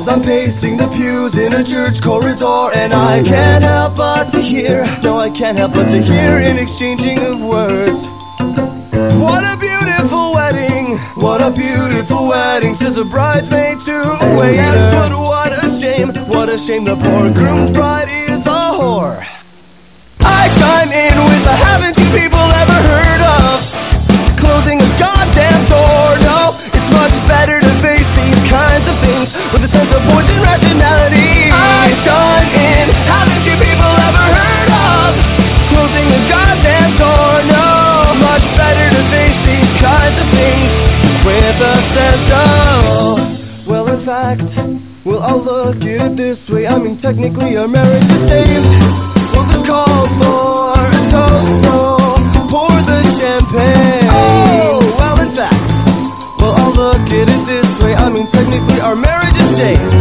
As I'm pacing the pews in a church corridor, and I can't help but to hear, no, I can't help but to hear an exchanging of words. What a beautiful wedding, what a beautiful wedding, says a bridesmaid to a waiter. But what a shame the poor groom's bride is a whore. I chime in with a haven't you people ever heard of closing a goddamn door? No, it's much better to face these kinds of things with a sense of poison rationality. I chime in, haven't you people ever heard of closing a goddamn door? No, much better to face these kinds of things with a sense of, well, in fact, well, I'll look at it this way. I mean, technically our marriage is saved. Well, the call for a toast, so pour the champagne. Oh, well, in fact, well, I'll look at it this way. I mean, technically our marriage is saved.